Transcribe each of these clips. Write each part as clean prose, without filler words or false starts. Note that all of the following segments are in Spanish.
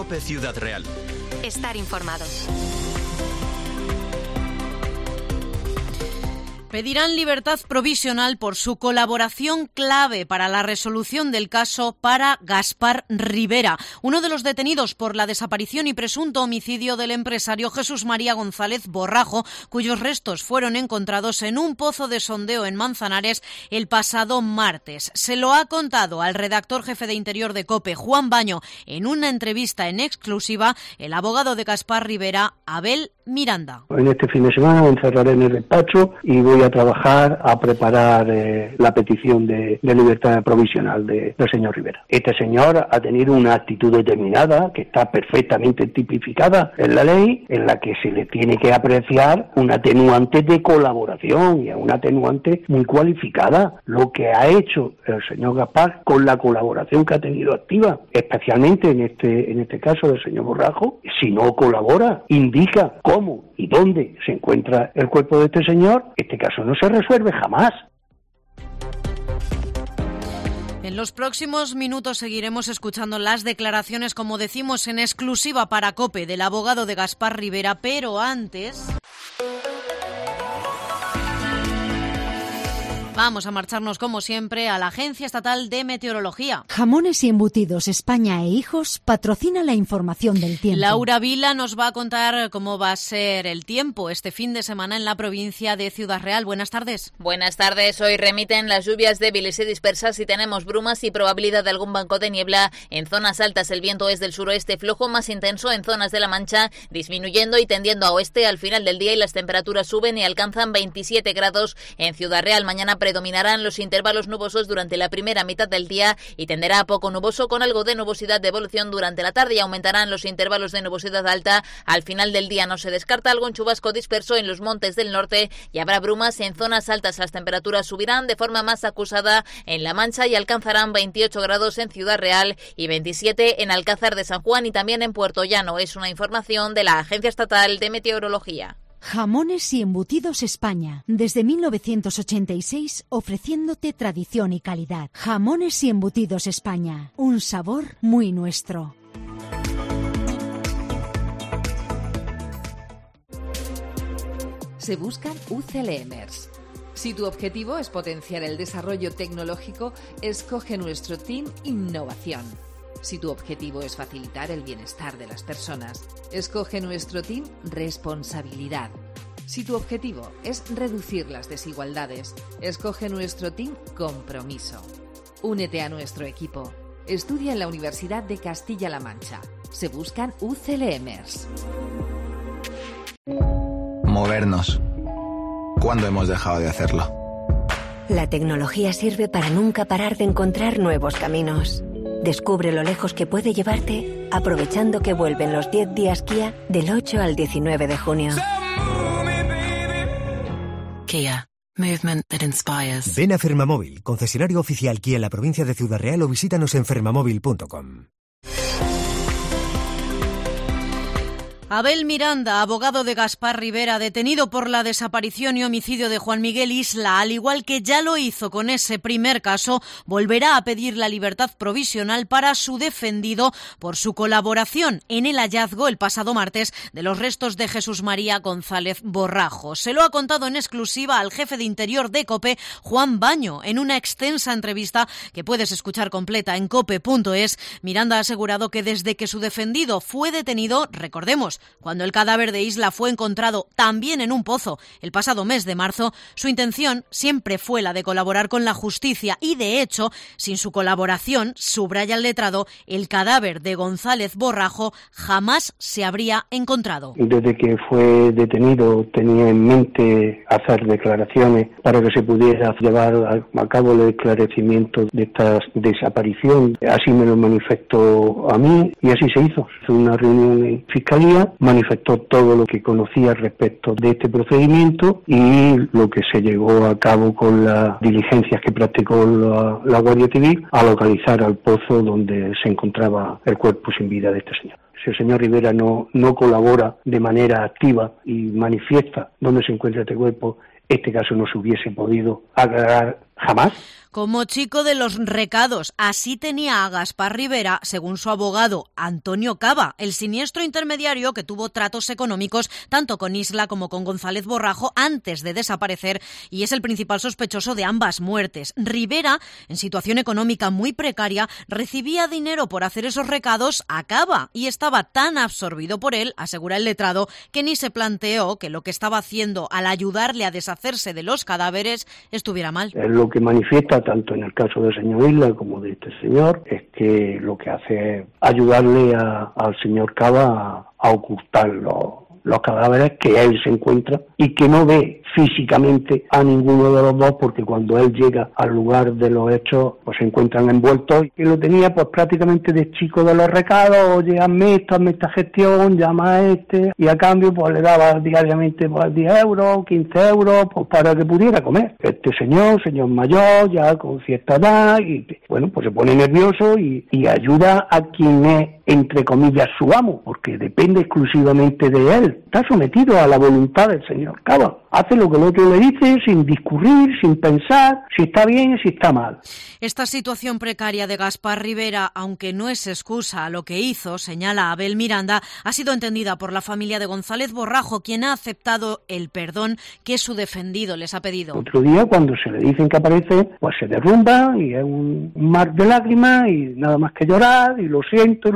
COPE Ciudad Real. Estar informado. Pedirán libertad provisional por su colaboración clave para la resolución del caso para Gaspar Rivera, uno de los detenidos por la desaparición y presunto homicidio del empresario Jesús María González Borrajo, cuyos restos fueron encontrados en un pozo de sondeo en Manzanares el pasado martes. Se lo ha contado al redactor jefe de Interior de COPE, Juan Baño, en una entrevista en exclusiva, el abogado de Gaspar Rivera, Abel Miranda. En este fin de semana me encerraré en el despacho y voy a trabajar a preparar la petición de libertad provisional del señor Rivera. Este señor ha tenido una actitud determinada que está perfectamente tipificada en la ley, en la que se le tiene que apreciar un atenuante de colaboración y una atenuante muy cualificada. Lo que ha hecho el señor Gaspar con la colaboración que ha tenido activa, especialmente en este caso del señor Borrajo, si no colabora, indica cómo y dónde se encuentra el cuerpo de este señor, este caso no se resuelve jamás. En los próximos minutos seguiremos escuchando las declaraciones, como decimos, en exclusiva para COPE del abogado de Gaspar Rivera, pero antes vamos a marcharnos, como siempre, a la Agencia Estatal de Meteorología. Jamones y Embutidos España e Hijos patrocina la información del tiempo. Laura Vila nos va a contar cómo va a ser el tiempo este fin de semana en la provincia de Ciudad Real. Buenas tardes. Buenas tardes. Hoy remiten las lluvias débiles y dispersas y tenemos brumas y probabilidad de algún banco de niebla. En zonas altas el viento es del suroeste flojo, más intenso en zonas de la Mancha, disminuyendo y tendiendo a oeste al final del día, y las temperaturas suben y alcanzan 27 grados en Ciudad Real. Mañana predominarán los intervalos nubosos durante la primera mitad del día y tenderá a poco nuboso con algo de nubosidad de evolución durante la tarde, y aumentarán los intervalos de nubosidad alta al final del día. No se descarta algún chubasco disperso en los montes del norte y habrá brumas en zonas altas. Las temperaturas subirán de forma más acusada en La Mancha y alcanzarán 28 grados en Ciudad Real y 27 en Alcázar de San Juan y también en Puerto Llano. Es una información de la Agencia Estatal de Meteorología. Jamones y Embutidos España, desde 1986 ofreciéndote tradición y calidad. Jamones y Embutidos España, un sabor muy nuestro. Se buscan UCLMers. Si tu objetivo es potenciar el desarrollo tecnológico, escoge nuestro Team Innovación. Si tu objetivo es facilitar el bienestar de las personas, escoge nuestro Team Responsabilidad. Si tu objetivo es reducir las desigualdades, escoge nuestro Team Compromiso. Únete a nuestro equipo. Estudia en la Universidad de Castilla-La Mancha. Se buscan UCLMers. Movernos. ¿Cuándo hemos dejado de hacerlo? La tecnología sirve para nunca parar de encontrar nuevos caminos. Descubre lo lejos que puede llevarte aprovechando que vuelven los 10 días Kia del 8 al 19 de junio. Kia. Movement that inspires. Ven a Fermamóvil, concesionario oficial Kia en la provincia de Ciudad Real, o visítanos en fermamóvil.com. Abel Miranda, abogado de Gaspar Rivera, detenido por la desaparición y homicidio de Juan Miguel Isla, al igual que ya lo hizo con ese primer caso, volverá a pedir la libertad provisional para su defendido por su colaboración en el hallazgo el pasado martes de los restos de Jesús María González Borrajo. Se lo ha contado en exclusiva al jefe de Interior de COPE, Juan Baño, en una extensa entrevista que puedes escuchar completa en cope.es. Miranda ha asegurado que desde que su defendido fue detenido, recordemos, cuando el cadáver de Isla fue encontrado también en un pozo el pasado mes de marzo, su intención siempre fue la de colaborar con la justicia y, de hecho, sin su colaboración, subraya el letrado, el cadáver de González Borrajo jamás se habría encontrado. Desde que fue detenido tenía en mente hacer declaraciones para que se pudiera llevar a cabo el esclarecimiento de esta desaparición. Así me lo manifestó a mí y así se hizo. Fue una reunión en Fiscalía, manifestó todo lo que conocía respecto de este procedimiento y lo que se llevó a cabo con las diligencias que practicó la Guardia Civil a localizar al pozo donde se encontraba el cuerpo sin vida de este señor. Si el señor Rivera no colabora de manera activa y manifiesta dónde se encuentra este cuerpo, este caso no se hubiese podido aclarar Jamás. Como chico de los recados, así tenía a Gaspar Rivera, según su abogado Antonio Cava, el siniestro intermediario que tuvo tratos económicos tanto con Isla como con González Borrajo antes de desaparecer y es el principal sospechoso de ambas muertes. Rivera, en situación económica muy precaria, recibía dinero por hacer esos recados a Cava y estaba tan absorbido por él, asegura el letrado, que ni se planteó que lo que estaba haciendo al ayudarle a deshacerse de los cadáveres estuviera mal. Es lo que manifiesta tanto en el caso del señor Isla como de este señor, es que lo que hace es ayudarle al señor Cava a ocultar los cadáveres que él se encuentra y que no ve físicamente a ninguno de los dos, porque cuando él llega al lugar de los hechos pues se encuentran envueltos y lo tenía pues prácticamente de chico de los recados: oye, hazme esta gestión, llama a este, y a cambio pues le daba diariamente pues 10 euros, 15 euros pues para que pudiera comer. Este señor mayor, ya con cierta edad, y bueno, pues se pone nervioso y ayuda a quien es, entre comillas, su amo, porque depende exclusivamente de él. Está sometido a la voluntad del señor Cava. Hace lo que el otro le dice, sin discurrir, sin pensar si está bien y si está mal. Esta situación precaria de Gaspar Rivera, aunque no es excusa a lo que hizo, señala Abel Miranda, ha sido entendida por la familia de González Borrajo, quien ha aceptado el perdón que su defendido les ha pedido. Otro día, cuando se le dicen que aparece, pues se derrumba y es un mar de lágrimas y nada más que llorar y lo siento,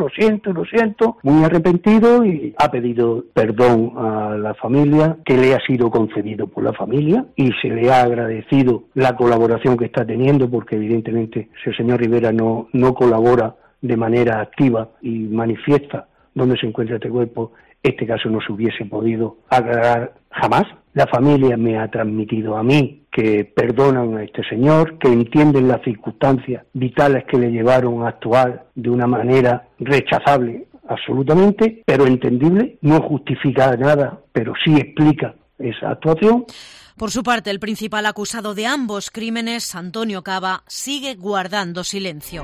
muy arrepentido, y ha pedido perdón a la familia, que le ha sido concedido por la familia, y se le ha agradecido la colaboración que está teniendo, porque evidentemente si el señor Rivera no colabora de manera activa y manifiesta dónde se encuentra este cuerpo, este caso no se hubiese podido aclarar jamás. La familia me ha transmitido a mí que perdonan a este señor, que entienden las circunstancias vitales que le llevaron a actuar de una manera rechazable absolutamente, pero entendible. No justifica nada, pero sí explica esa actuación. Por su parte, el principal acusado de ambos crímenes, Antonio Cava, sigue guardando silencio.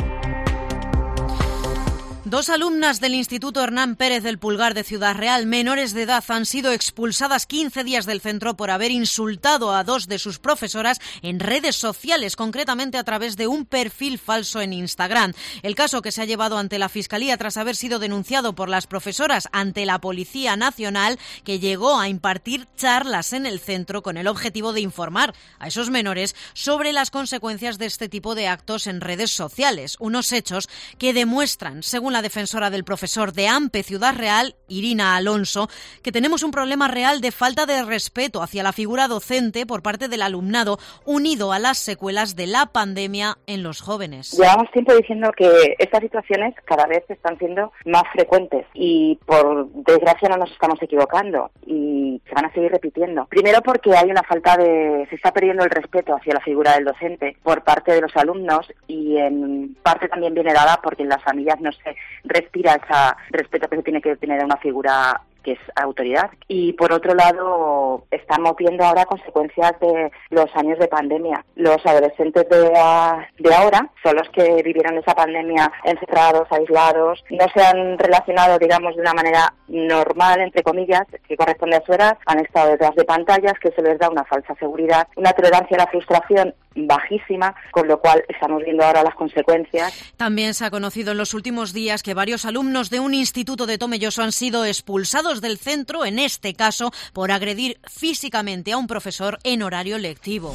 Dos alumnas del Instituto Hernán Pérez del Pulgar de Ciudad Real, menores de edad, han sido expulsadas 15 días del centro por haber insultado a dos de sus profesoras en redes sociales, concretamente a través de un perfil falso en Instagram. El caso, que se ha llevado ante la Fiscalía tras haber sido denunciado por las profesoras ante la Policía Nacional, que llegó a impartir charlas en el centro con el objetivo de informar a esos menores sobre las consecuencias de este tipo de actos en redes sociales. Unos hechos que demuestran, según la defensora del profesor de AMPE Ciudad Real, Irina Alonso, que tenemos un problema real de falta de respeto hacia la figura docente por parte del alumnado, unido a las secuelas de la pandemia en los jóvenes. Llevamos tiempo diciendo que estas situaciones cada vez están siendo más frecuentes y, por desgracia, no nos estamos equivocando y se van a seguir repitiendo. Primero, porque hay una falta se está perdiendo el respeto hacia la figura del docente por parte de los alumnos, y en parte también viene dada porque en las familias no se respira ese respeto que se tiene que tener a una figura que es autoridad. Y por otro lado, estamos viendo ahora consecuencias de los años de pandemia. Los adolescentes de ahora son los que vivieron esa pandemia encerrados, aislados, no se han relacionado, digamos, de una manera normal, entre comillas, que corresponde a su edad, han estado detrás de pantallas, que se les da una falsa seguridad, una tolerancia a la frustración bajísima, con lo cual estamos viendo ahora las consecuencias. También se ha conocido en los últimos días que varios alumnos de un instituto de Tomelloso han sido expulsados del centro, en este caso por agredir físicamente a un profesor en horario lectivo.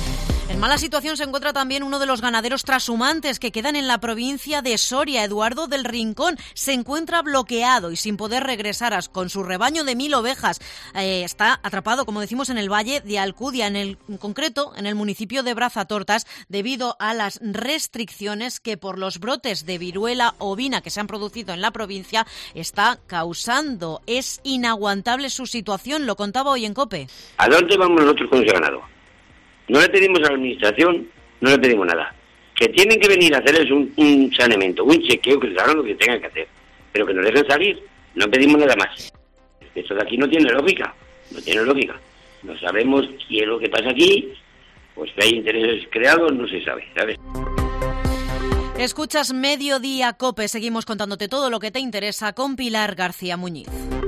En mala situación se encuentra también uno de los ganaderos trashumantes que quedan en la provincia de Soria. Eduardo del Rincón se encuentra bloqueado y sin poder regresar con su rebaño de 1.000 ovejas. Está atrapado, como decimos, en el valle de Alcudia, en concreto en el municipio de Brazatortas, debido a las restricciones que por los brotes de viruela ovina que se han producido en la provincia está causando. Es inaguantable su situación, lo contaba hoy en COPE. ¿A dónde vamos nosotros con ese ganado? No le pedimos a la administración, no le pedimos nada. Que tienen que venir a hacerles un saneamiento, un chequeo, que les hagan lo que tengan que hacer. Pero que nos dejen salir, no pedimos nada más. Esto de aquí no tiene lógica, No sabemos qué es lo que pasa aquí, pues que hay intereses creados, no se sabe, ¿sabes? Escuchas Mediodía COPE, seguimos contándote todo lo que te interesa con Pilar García Muñiz.